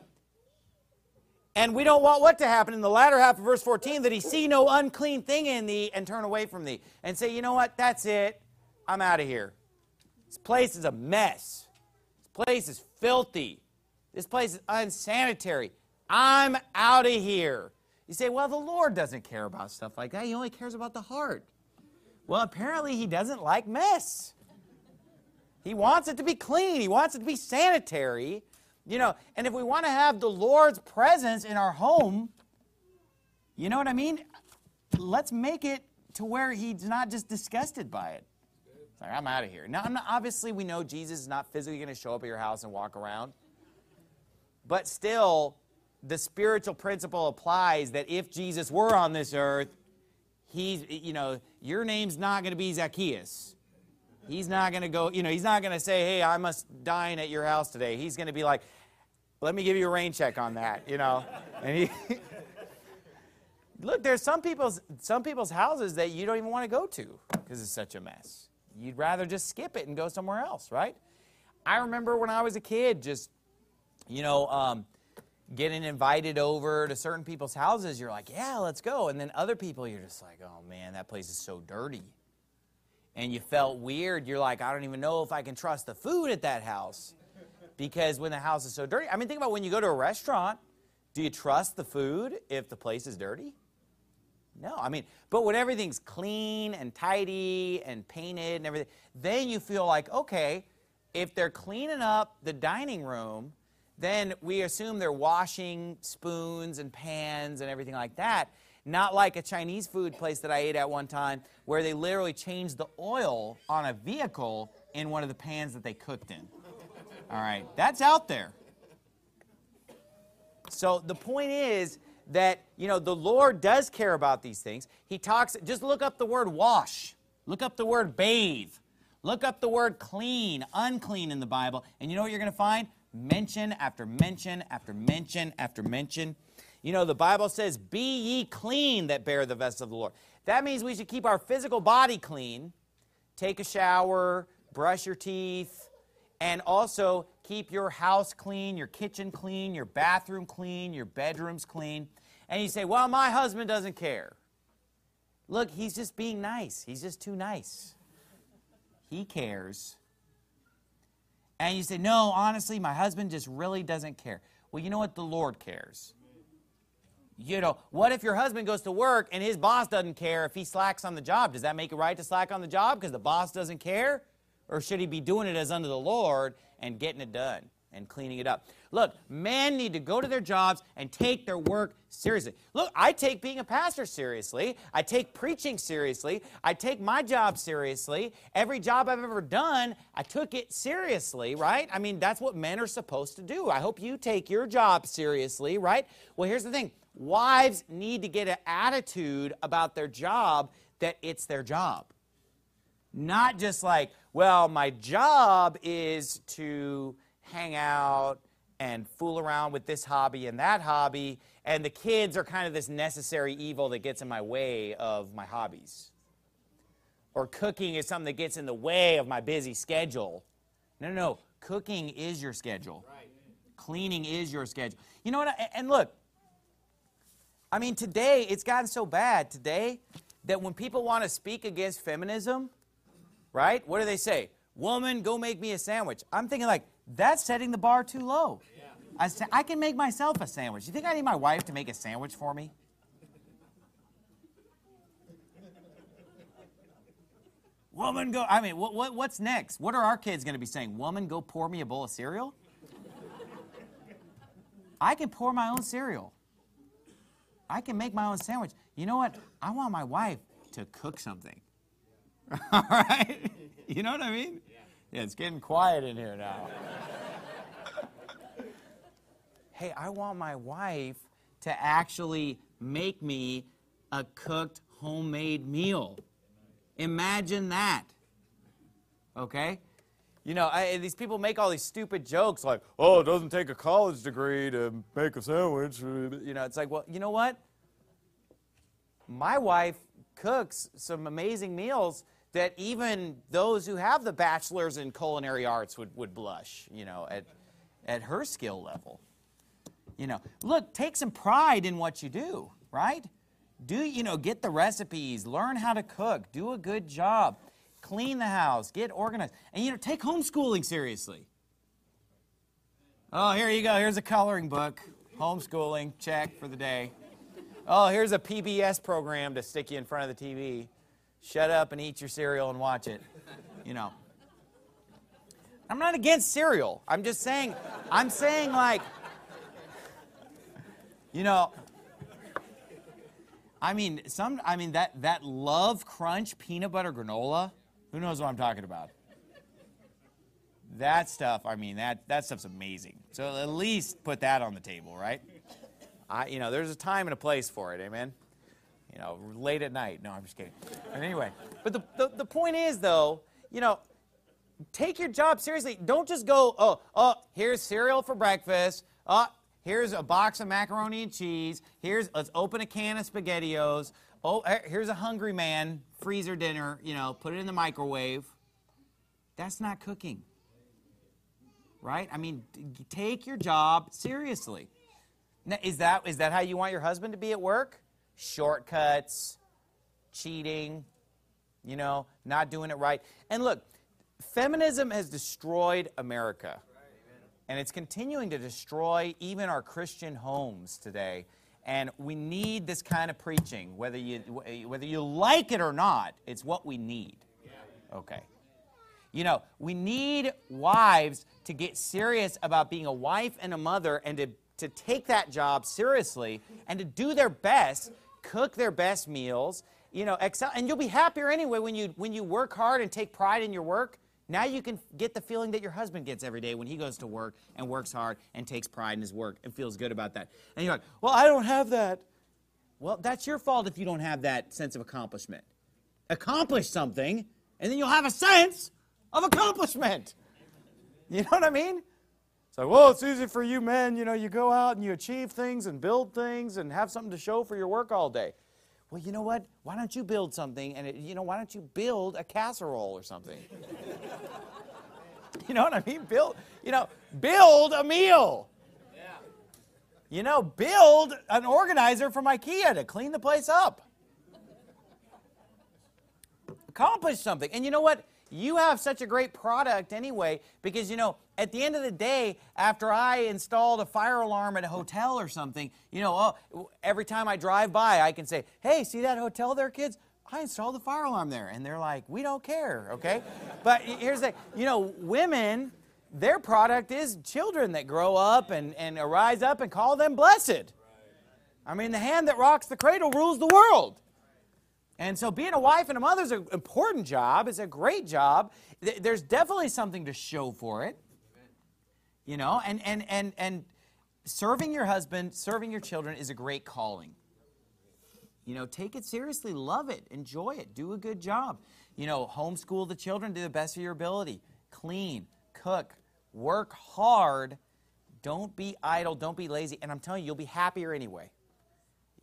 and we don't want what to happen in the latter half of verse 14, that he see no unclean thing in thee and turn away from thee. And say, you know what, that's it. I'm out of here. This place is a mess. This place is filthy. This place is unsanitary. I'm out of here. You say, well, the Lord doesn't care about stuff like that. He only cares about the heart. Well, apparently he doesn't like mess. He wants it to be clean. He wants it to be sanitary. You know, and if we want to have the Lord's presence in our home, you know what I mean? Let's make it to where he's not just disgusted by it. It's like, I'm out of here. Now, obviously, we know Jesus is not physically going to show up at your house and walk around. But still, the spiritual principle applies that if Jesus were on this earth, your name's not going to be Zacchaeus. He's not going to go, he's not going to say, hey, I must dine at your house today. He's going to be like, let me give you a rain check on that, And look, there's some people's houses that you don't even want to go to because it's such a mess. You'd rather just skip it and go somewhere else, right? I remember when I was a kid, just, getting invited over to certain people's houses. You're like, yeah, let's go. And then other people, you're just like, oh, man, that place is so dirty. And you felt weird. You're like, I don't even know if I can trust the food at that house because when the house is so dirty. I mean, think about when you go to a restaurant. Do you trust the food if the place is dirty? No. I mean, but when everything's clean and tidy and painted and everything, then you feel like, okay, if they're cleaning up the dining room, then we assume they're washing spoons and pans and everything like that. Not like a Chinese food place that I ate at one time where they literally changed the oil on a vehicle in one of the pans that they cooked in. All right, that's out there. So the point is that, the Lord does care about these things. He talks, just look up the word wash. Look up the word bathe. Look up the word clean, unclean in the Bible. And you know what you're going to find? Mention after mention after mention after mention. The Bible says, be ye clean that bear the vessels of the Lord. That means we should keep our physical body clean, take a shower, brush your teeth, and also keep your house clean, your kitchen clean, your bathroom clean, your bedrooms clean. And you say, well, my husband doesn't care. Look, he's just being nice. He's just too nice. He cares. And you say, no, honestly, my husband just really doesn't care. Well, you know what? The Lord cares. What if your husband goes to work and his boss doesn't care if he slacks on the job? Does that make it right to slack on the job because the boss doesn't care? Or should he be doing it as unto the Lord and getting it done and cleaning it up? Look, men need to go to their jobs and take their work seriously. Look, I take being a pastor seriously. I take preaching seriously. I take my job seriously. Every job I've ever done, I took it seriously, right? I mean, that's what men are supposed to do. I hope you take your job seriously, right? Well, here's the thing. Wives need to get an attitude about their job that it's their job. Not just like, well, my job is to hang out and fool around with this hobby and that hobby, and the kids are kind of this necessary evil that gets in my way of my hobbies. Or cooking is something that gets in the way of my busy schedule. No, no, no. Cooking is your schedule. Right. Cleaning is your schedule. You know what? And look, I mean, today, it's gotten so bad today that when people want to speak against feminism, right, what do they say? Woman, go make me a sandwich. I'm thinking like, that's setting the bar too low. Yeah. I can make myself a sandwich. You think I need my wife to make a sandwich for me? Woman, go, I mean, what's next? What are our kids going to be saying? Woman, go pour me a bowl of cereal? I can pour my own cereal. I can make my own sandwich. You know what? I want my wife to cook something. All right? You know what I mean? Yeah, it's getting quiet in here now. Hey, I want my wife to actually make me a cooked homemade meal. Imagine that. Okay? You know, these people make all these stupid jokes like, oh, it doesn't take a college degree to make a sandwich. You know, it's like, well, you know what? My wife cooks some amazing meals that even those who have the bachelor's in culinary arts would blush, you know, at her skill level. You know, look, take some pride in what you do, right? Get the recipes, learn how to cook, do a good job, clean the house, get organized. And, take homeschooling seriously. Oh, here you go. Here's a coloring book. Homeschooling, check for the day. Oh, here's a PBS program to stick you in front of the TV. Shut up and eat your cereal and watch it. I'm not against cereal. I'm just saying, like, that Love Crunch peanut butter granola, who knows what I'm talking about? That stuff, that stuff's amazing. So at least put that on the table, right? There's a time and a place for it, amen? Late at night. No, I'm just kidding. But anyway, but the point is, though, take your job seriously. Don't just go, here's cereal for breakfast. Here's a box of macaroni and cheese. Let's open a can of SpaghettiOs. Oh, here's a Hungry Man freezer dinner. Put it in the microwave. That's not cooking, right? Take your job seriously. Now, is that how you want your husband to be at work? Shortcuts, cheating, not doing it right. And look, feminism has destroyed America. And it's continuing to destroy even our Christian homes today. And we need this kind of preaching, whether you like it or not. It's what we need. Okay. We need wives to get serious about being a wife and a mother, and to take that job seriously and to do their best, cook their best meals, excel. And you'll be happier anyway when you work hard and take pride in your work. Now you can get the feeling that your husband gets every day when he goes to work and works hard and takes pride in his work and feels good about that. And you're like, well, I don't have that. Well, that's your fault if you don't have that sense of accomplishment. Accomplish something, and then you'll have a sense of accomplishment. You know what I mean? It's like, well, it's easy for you men. You go out and you achieve things and build things and have something to show for your work all day. Well, you know what? Why don't you build something, and why don't you build a casserole or something? You know what I mean? Build a meal. Yeah. Build an organizer from IKEA to clean the place up. Accomplish something. And you know what? You have such a great product anyway, because, at the end of the day, after I installed a fire alarm at a hotel or something, every time I drive by, I can say, hey, see that hotel there, kids? I installed the fire alarm there. And they're like, we don't care, okay? But here's the thing, women, their product is children that grow up and rise up and call them blessed. The hand that rocks the cradle rules the world. And so being a wife and a mother is an important job. It's a great job. There's definitely something to show for it. And serving your husband, serving your children is a great calling. Take it seriously, love it, enjoy it, do a good job. Homeschool the children to the best of your ability. Clean, cook, work hard. Don't be idle, don't be lazy. And I'm telling you, you'll be happier anyway.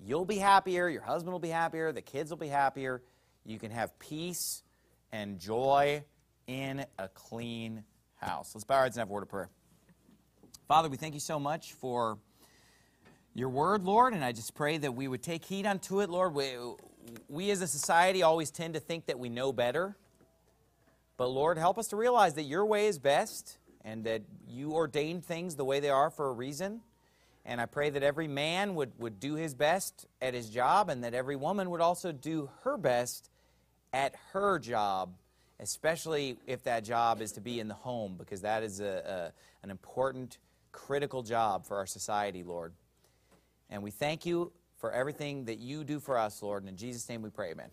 You'll be happier, your husband will be happier, the kids will be happier. You can have peace and joy in a clean house. Let's bow our heads and have a word of prayer. Father, we thank you so much for your word, Lord, and I just pray that we would take heed unto it, Lord. We as a society always tend to think that we know better. But Lord, help us to realize that your way is best and that you ordained things the way they are for a reason. And I pray that every man would do his best at his job and that every woman would also do her best at her job, especially if that job is to be in the home, because that is an important, critical job for our society, Lord. And we thank you for everything that you do for us, Lord. And in Jesus' name we pray, amen.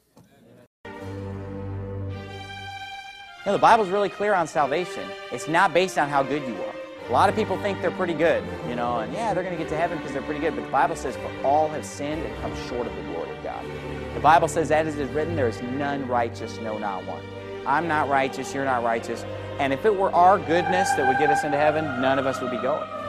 You know, the Bible's really clear on salvation. It's not based on how good you are. A lot of people think they're pretty good, you know, and yeah, they're going to get to heaven because they're pretty good. But the Bible says, for all have sinned and come short of the glory of God. The Bible says that as it is written, there is none righteous, no, not one. I'm not righteous, you're not righteous. And if it were our goodness that would get us into heaven, none of us would be going.